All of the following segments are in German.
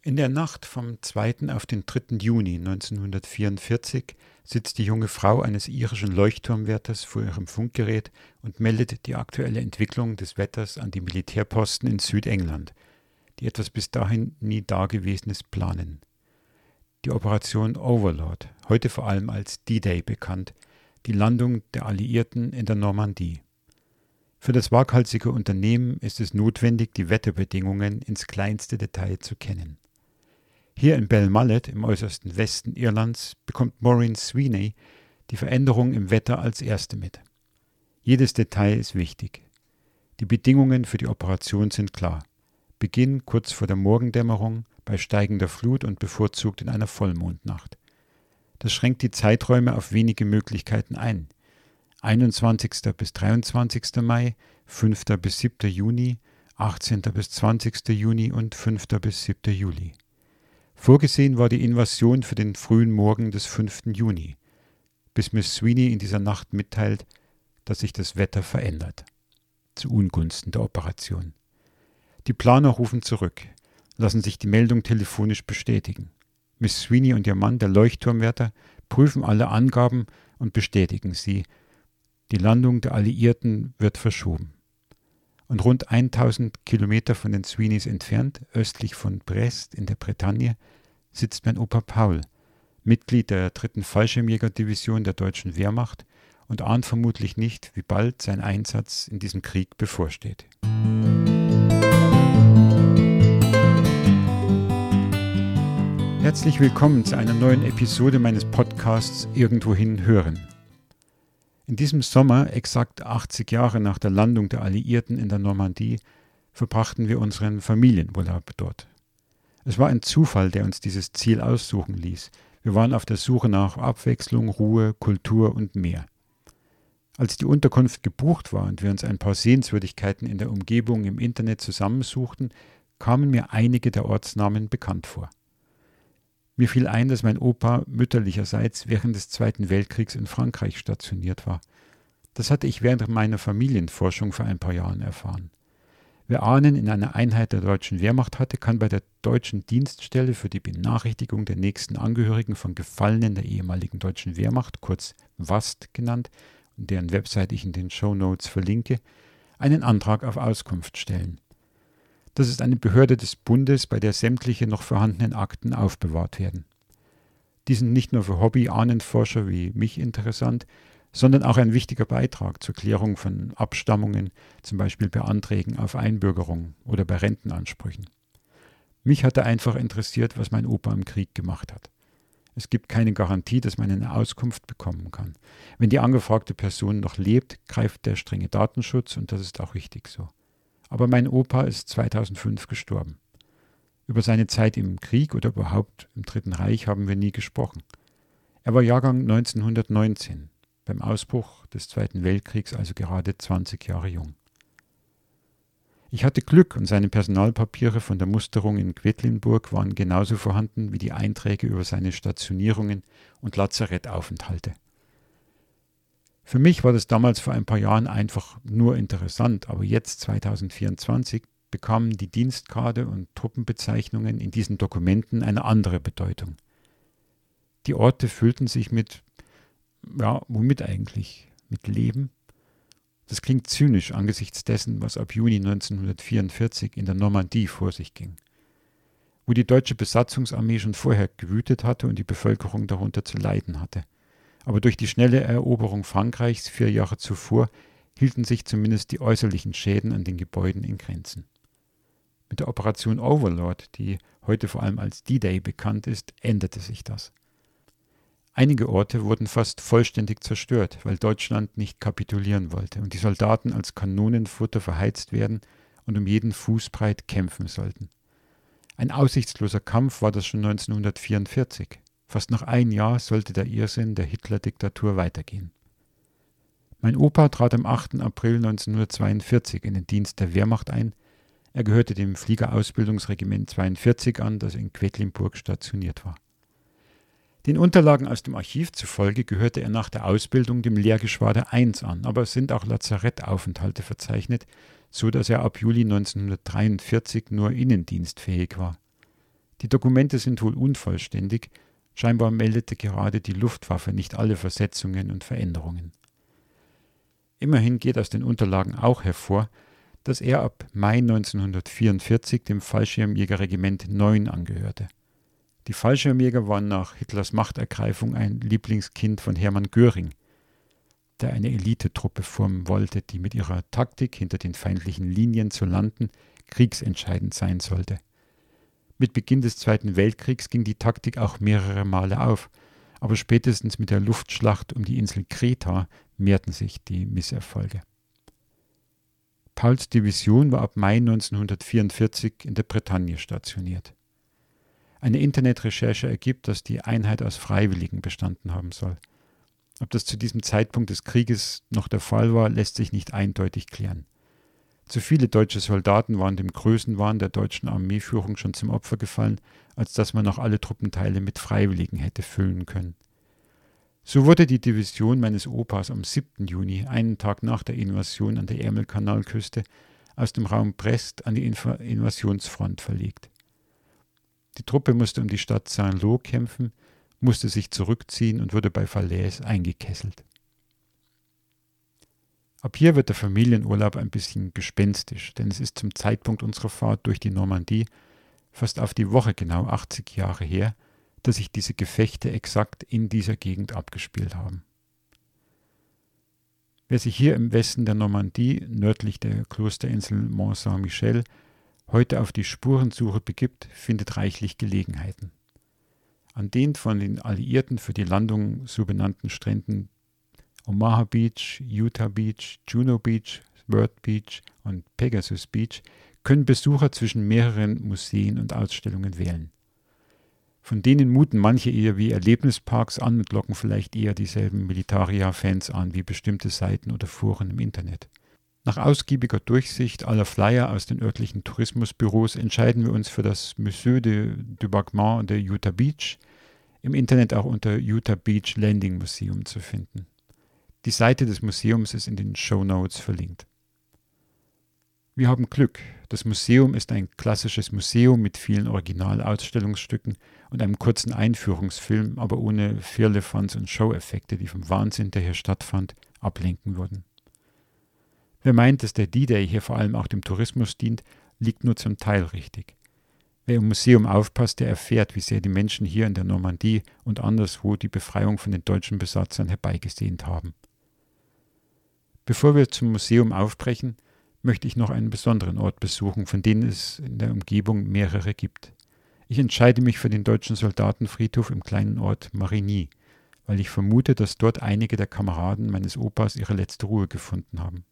In der Nacht vom 2. auf den 3. Juni 1944 sitzt die junge Frau eines irischen Leuchtturmwärters vor ihrem Funkgerät und meldet die aktuelle Entwicklung des Wetters an die Militärposten in Südengland, die etwas bis dahin nie Dagewesenes planen. Die Operation Overlord, heute vor allem als D-Day bekannt, die Landung der Alliierten in der Normandie. Für das waghalsige Unternehmen ist es notwendig, die Wetterbedingungen ins kleinste Detail zu kennen. Hier in Belmallet im äußersten Westen Irlands bekommt Maureen Sweeney die Veränderung im Wetter als erste mit. Jedes Detail ist wichtig. Die Bedingungen für die Operation sind klar. Beginn kurz vor der Morgendämmerung, bei steigender Flut und bevorzugt in einer Vollmondnacht. Das schränkt die Zeiträume auf wenige Möglichkeiten ein. 21. bis 23. Mai, 5. bis 7. Juni, 18. bis 20. Juni und 5. bis 7. Juli. Vorgesehen war die Invasion für den frühen Morgen des 5. Juni, bis Miss Sweeney in dieser Nacht mitteilt, dass sich das Wetter verändert, zu Ungunsten der Operation. Die Planer rufen zurück, lassen sich die Meldung telefonisch bestätigen. Miss Sweeney und ihr Mann, der Leuchtturmwärter, prüfen alle Angaben und bestätigen sie. Die Landung der Alliierten wird verschoben. Und rund 1000 Kilometer von den Sweeneys entfernt, östlich von Brest in der Bretagne, sitzt mein Opa Paul, Mitglied der 3. Fallschirmjägerdivision der deutschen Wehrmacht und ahnt vermutlich nicht, wie bald sein Einsatz in diesem Krieg bevorsteht. Herzlich willkommen zu einer neuen Episode meines Podcasts Irgendwohin hören. In diesem Sommer, exakt 80 Jahre nach der Landung der Alliierten in der Normandie, verbrachten wir unseren Familienurlaub dort. Es war ein Zufall, der uns dieses Ziel aussuchen ließ. Wir waren auf der Suche nach Abwechslung, Ruhe, Kultur und mehr. Als die Unterkunft gebucht war und wir uns ein paar Sehenswürdigkeiten in der Umgebung im Internet zusammensuchten, kamen mir einige der Ortsnamen bekannt vor. Mir fiel ein, dass mein Opa mütterlicherseits während des Zweiten Weltkriegs in Frankreich stationiert war. Das hatte ich während meiner Familienforschung vor ein paar Jahren erfahren. Wer Ahnen in einer Einheit der deutschen Wehrmacht hatte, kann bei der deutschen Dienststelle für die Benachrichtigung der nächsten Angehörigen von Gefallenen der ehemaligen deutschen Wehrmacht, kurz WAST genannt, und deren Website ich in den Shownotes verlinke, einen Antrag auf Auskunft stellen. Das ist eine Behörde des Bundes, bei der sämtliche noch vorhandenen Akten aufbewahrt werden. Die sind nicht nur für Hobby-Ahnenforscher wie mich interessant, sondern auch ein wichtiger Beitrag zur Klärung von Abstammungen, zum Beispiel bei Anträgen auf Einbürgerung oder bei Rentenansprüchen. Mich hatte einfach interessiert, was mein Opa im Krieg gemacht hat. Es gibt keine Garantie, dass man eine Auskunft bekommen kann. Wenn die angefragte Person noch lebt, greift der strenge Datenschutz und das ist auch richtig so. Aber mein Opa ist 2005 gestorben. Über seine Zeit im Krieg oder überhaupt im Dritten Reich haben wir nie gesprochen. Er war Jahrgang 1919, beim Ausbruch des Zweiten Weltkriegs also gerade 20 Jahre jung. Ich hatte Glück und seine Personalpapiere von der Musterung in Quedlinburg waren genauso vorhanden wie die Einträge über seine Stationierungen und Lazarettaufenthalte. Für mich war das damals vor ein paar Jahren einfach nur interessant, aber jetzt 2024 bekamen die Dienstgrade und Truppenbezeichnungen in diesen Dokumenten eine andere Bedeutung. Die Orte füllten sich womit eigentlich? Mit Leben? Das klingt zynisch angesichts dessen, was ab Juni 1944 in der Normandie vor sich ging, wo die deutsche Besatzungsarmee schon vorher gewütet hatte und die Bevölkerung darunter zu leiden hatte. Aber durch die schnelle Eroberung Frankreichs 4 Jahre zuvor hielten sich zumindest die äußerlichen Schäden an den Gebäuden in Grenzen. Mit der Operation Overlord, die heute vor allem als D-Day bekannt ist, änderte sich das. Einige Orte wurden fast vollständig zerstört, weil Deutschland nicht kapitulieren wollte und die Soldaten als Kanonenfutter verheizt werden und um jeden Fußbreit kämpfen sollten. Ein aussichtsloser Kampf war das schon 1944. Fast noch ein Jahr sollte der Irrsinn der Hitler-Diktatur weitergehen. Mein Opa trat am 8. April 1942 in den Dienst der Wehrmacht ein. Er gehörte dem Fliegerausbildungsregiment 42 an, das in Quedlinburg stationiert war. Den Unterlagen aus dem Archiv zufolge gehörte er nach der Ausbildung dem Lehrgeschwader 1 an, aber es sind auch Lazarettaufenthalte verzeichnet, so dass er ab Juli 1943 nur innendienstfähig war. Die Dokumente sind wohl unvollständig, scheinbar meldete gerade die Luftwaffe nicht alle Versetzungen und Veränderungen. Immerhin geht aus den Unterlagen auch hervor, dass er ab Mai 1944 dem Fallschirmjägerregiment 9 angehörte. Die Fallschirmjäger waren nach Hitlers Machtergreifung ein Lieblingskind von Hermann Göring, der eine Elitetruppe formen wollte, die mit ihrer Taktik, hinter den feindlichen Linien zu landen, kriegsentscheidend sein sollte. Mit Beginn des Zweiten Weltkriegs ging die Taktik auch mehrere Male auf, aber spätestens mit der Luftschlacht um die Insel Kreta mehrten sich die Misserfolge. Pauls Division war ab Mai 1944 in der Bretagne stationiert. Eine Internetrecherche ergibt, dass die Einheit aus Freiwilligen bestanden haben soll. Ob das zu diesem Zeitpunkt des Krieges noch der Fall war, lässt sich nicht eindeutig klären. Zu viele deutsche Soldaten waren dem Größenwahn der deutschen Armeeführung schon zum Opfer gefallen, als dass man noch alle Truppenteile mit Freiwilligen hätte füllen können. So wurde die Division meines Opas am 7. Juni, einen Tag nach der Invasion an der Ärmelkanalküste, aus dem Raum Brest an die Invasionsfront verlegt. Die Truppe musste um die Stadt Saint-Lô kämpfen, musste sich zurückziehen und wurde bei Falaise eingekesselt. Ab hier wird der Familienurlaub ein bisschen gespenstisch, denn es ist zum Zeitpunkt unserer Fahrt durch die Normandie fast auf die Woche genau 80 Jahre her, dass sich diese Gefechte exakt in dieser Gegend abgespielt haben. Wer sich hier im Westen der Normandie, nördlich der Klosterinsel Mont Saint-Michel, heute auf die Spurensuche begibt, findet reichlich Gelegenheiten. An den von den Alliierten für die Landung so benannten Stränden Omaha Beach, Utah Beach, Juno Beach, Sword Beach und Pegasus Beach können Besucher zwischen mehreren Museen und Ausstellungen wählen. Von denen muten manche eher wie Erlebnisparks an und locken vielleicht eher dieselben Militaria-Fans an wie bestimmte Seiten oder Foren im Internet. Nach ausgiebiger Durchsicht aller Flyer aus den örtlichen Tourismusbüros entscheiden wir uns für das Musée de Débarquement de Utah Beach, im Internet auch unter Utah Beach Landing Museum zu finden. Die Seite des Museums ist in den Shownotes verlinkt. Wir haben Glück. Das Museum ist ein klassisches Museum mit vielen Originalausstellungsstücken und einem kurzen Einführungsfilm, aber ohne Firlefanz und Show-Effekte, die vom Wahnsinn, der hier stattfand, ablenken würden. Wer meint, dass der D-Day hier vor allem auch dem Tourismus dient, liegt nur zum Teil richtig. Wer im Museum aufpasst, der erfährt, wie sehr die Menschen hier in der Normandie und anderswo die Befreiung von den deutschen Besatzern herbeigesehnt haben. Bevor wir zum Museum aufbrechen, möchte ich noch einen besonderen Ort besuchen, von denen es in der Umgebung mehrere gibt. Ich entscheide mich für den deutschen Soldatenfriedhof im kleinen Ort Marigny, weil ich vermute, dass dort einige der Kameraden meines Opas ihre letzte Ruhe gefunden haben.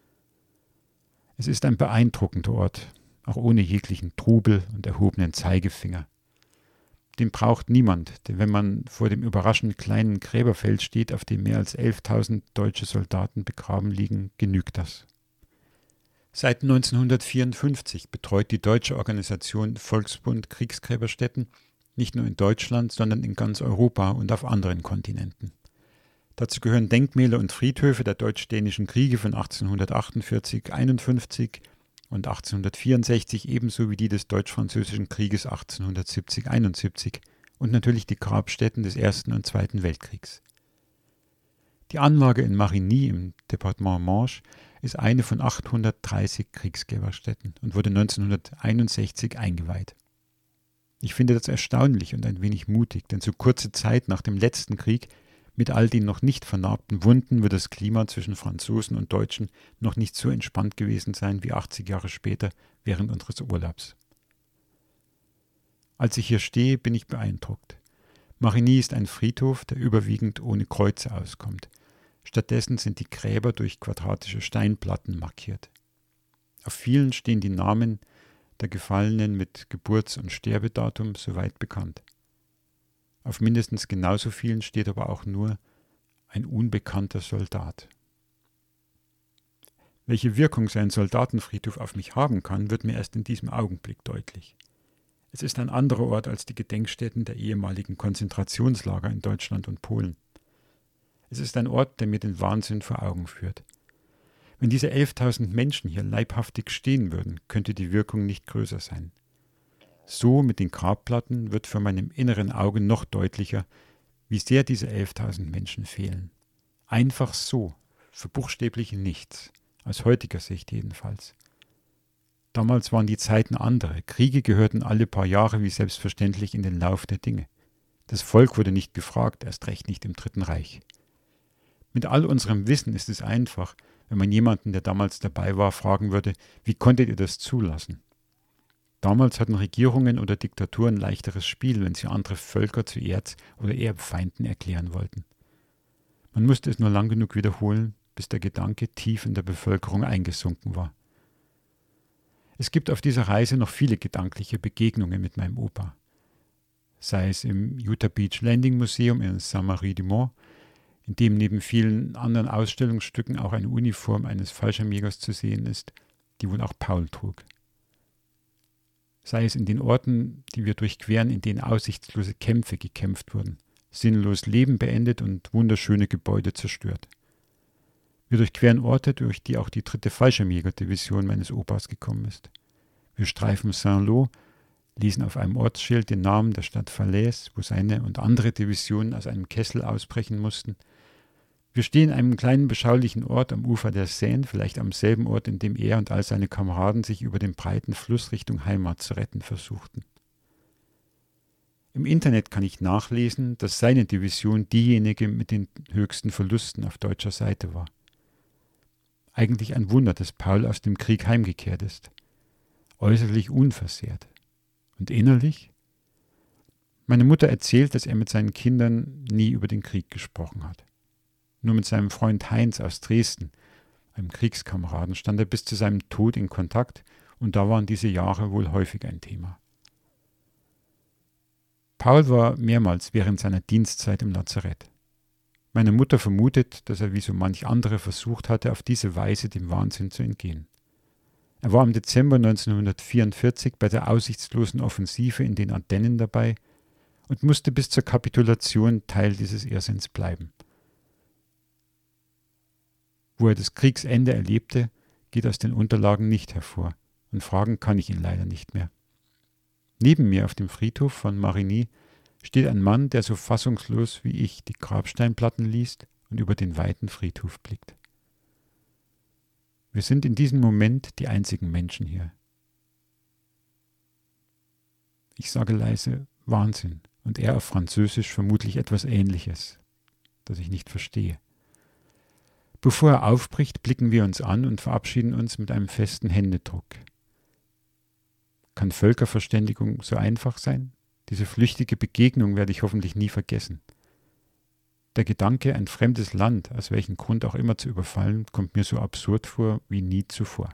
Es ist ein beeindruckender Ort, auch ohne jeglichen Trubel und erhobenen Zeigefinger. Den braucht niemand, denn wenn man vor dem überraschend kleinen Gräberfeld steht, auf dem mehr als 11.000 deutsche Soldaten begraben liegen, genügt das. Seit 1954 betreut die deutsche Organisation Volksbund Kriegsgräberstätten nicht nur in Deutschland, sondern in ganz Europa und auf anderen Kontinenten. Dazu gehören Denkmäler und Friedhöfe der deutsch-dänischen Kriege von 1848-51 und 1864 ebenso wie die des deutsch-französischen Krieges 1870-71 und natürlich die Grabstätten des Ersten und Zweiten Weltkriegs. Die Anlage in Marigny im Departement Manche ist eine von 830 Kriegsgräberstätten und wurde 1961 eingeweiht. Ich finde das erstaunlich und ein wenig mutig, denn so kurze Zeit nach dem letzten Krieg mit all den noch nicht vernarbten Wunden wird das Klima zwischen Franzosen und Deutschen noch nicht so entspannt gewesen sein wie 80 Jahre später während unseres Urlaubs. Als ich hier stehe, bin ich beeindruckt. Marigny ist ein Friedhof, der überwiegend ohne Kreuze auskommt. Stattdessen sind die Gräber durch quadratische Steinplatten markiert. Auf vielen stehen die Namen der Gefallenen mit Geburts- und Sterbedatum soweit bekannt. Auf mindestens genauso vielen steht aber auch nur ein unbekannter Soldat. Welche Wirkung so ein Soldatenfriedhof auf mich haben kann, wird mir erst in diesem Augenblick deutlich. Es ist ein anderer Ort als die Gedenkstätten der ehemaligen Konzentrationslager in Deutschland und Polen. Es ist ein Ort, der mir den Wahnsinn vor Augen führt. Wenn diese 11.000 Menschen hier leibhaftig stehen würden, könnte die Wirkung nicht größer sein. So mit den Grabplatten wird vor meinem inneren Auge noch deutlicher, wie sehr diese 11.000 Menschen fehlen. Einfach so, für buchstäblich nichts, aus heutiger Sicht jedenfalls. Damals waren die Zeiten andere. Kriege gehörten alle paar Jahre wie selbstverständlich in den Lauf der Dinge. Das Volk wurde nicht gefragt, erst recht nicht im Dritten Reich. Mit all unserem Wissen ist es einfach, wenn man jemanden, der damals dabei war, fragen würde, wie konntet ihr das zulassen? Damals hatten Regierungen oder Diktaturen leichteres Spiel, wenn sie andere Völker zu Erz- oder Erbfeinden erklären wollten. Man musste es nur lang genug wiederholen, bis der Gedanke tief in der Bevölkerung eingesunken war. Es gibt auf dieser Reise noch viele gedankliche Begegnungen mit meinem Opa. Sei es im Utah Beach Landing Museum in Saint-Marie-du-Mont, in dem neben vielen anderen Ausstellungsstücken auch eine Uniform eines Fallschirmjägers zu sehen ist, die wohl auch Paul trug. Sei es in den Orten, die wir durchqueren, in denen aussichtslose Kämpfe gekämpft wurden, sinnlos Leben beendet und wunderschöne Gebäude zerstört. Wir durchqueren Orte, durch die auch die 3. Fallschirmjäger-Division meines Opas gekommen ist. Wir streifen Saint-Lô, lesen auf einem Ortsschild den Namen der Stadt Falaise, wo seine und andere Divisionen aus einem Kessel ausbrechen mussten. Wir stehen an einem kleinen beschaulichen Ort am Ufer der Seine, vielleicht am selben Ort, in dem er und all seine Kameraden sich über den breiten Fluss Richtung Heimat zu retten versuchten. Im Internet kann ich nachlesen, dass seine Division diejenige mit den höchsten Verlusten auf deutscher Seite war. Eigentlich ein Wunder, dass Paul aus dem Krieg heimgekehrt ist. Äußerlich unversehrt. Und innerlich? Meine Mutter erzählt, dass er mit seinen Kindern nie über den Krieg gesprochen hat. Nur mit seinem Freund Heinz aus Dresden, einem Kriegskameraden, stand er bis zu seinem Tod in Kontakt und da waren diese Jahre wohl häufig ein Thema. Paul war mehrmals während seiner Dienstzeit im Lazarett. Meine Mutter vermutet, dass er wie so manch andere versucht hatte, auf diese Weise dem Wahnsinn zu entgehen. Er war im Dezember 1944 bei der aussichtslosen Offensive in den Ardennen dabei und musste bis zur Kapitulation Teil dieses Irrsinns bleiben. Wo er das Kriegsende erlebte, geht aus den Unterlagen nicht hervor und fragen kann ich ihn leider nicht mehr. Neben mir auf dem Friedhof von Marigny steht ein Mann, der so fassungslos wie ich die Grabsteinplatten liest und über den weiten Friedhof blickt. Wir sind in diesem Moment die einzigen Menschen hier. Ich sage leise Wahnsinn und er auf Französisch vermutlich etwas Ähnliches, das ich nicht verstehe. Bevor er aufbricht, blicken wir uns an und verabschieden uns mit einem festen Händedruck. Kann Völkerverständigung so einfach sein? Diese flüchtige Begegnung werde ich hoffentlich nie vergessen. Der Gedanke, ein fremdes Land, aus welchem Grund auch immer zu überfallen, kommt mir so absurd vor wie nie zuvor.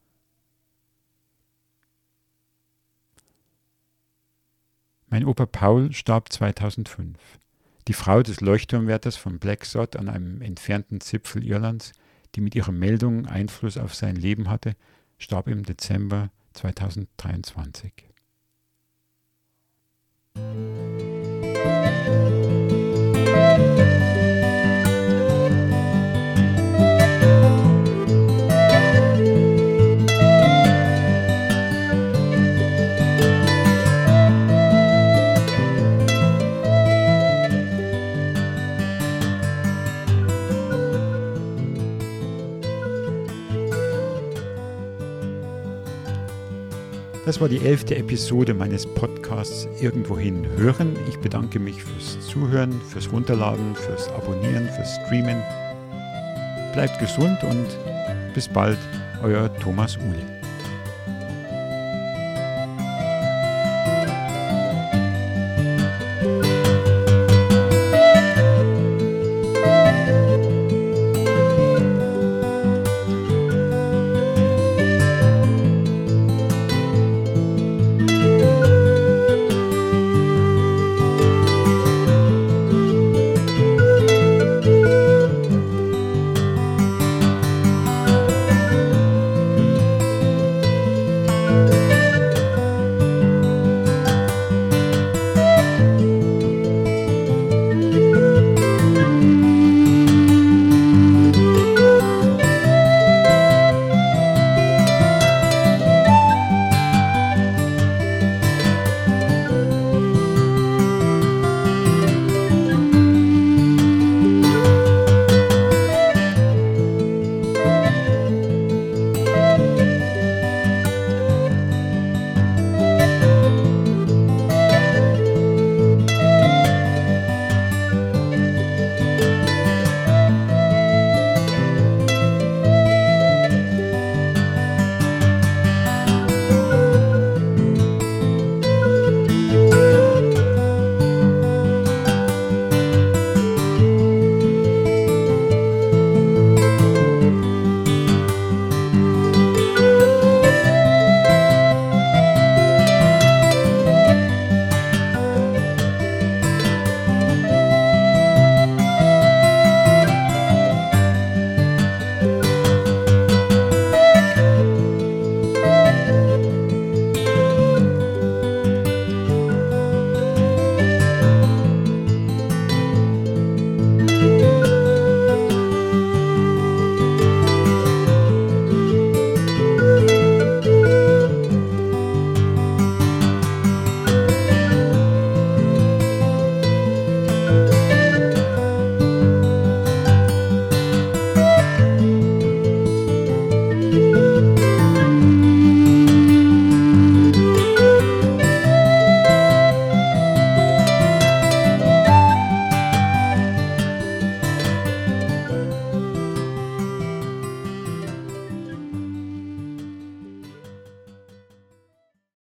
Mein Opa Paul starb 2005. Die Frau des Leuchtturmwärters von Black Sod an einem entfernten Zipfel Irlands, die mit ihrer Meldung Einfluss auf sein Leben hatte, starb im Dezember 2023. Das war die 11. Episode meines Podcasts Irgendwohin hören. Ich bedanke mich fürs Zuhören, fürs Runterladen, fürs Abonnieren, fürs Streamen. Bleibt gesund und bis bald, euer Thomas Uhle.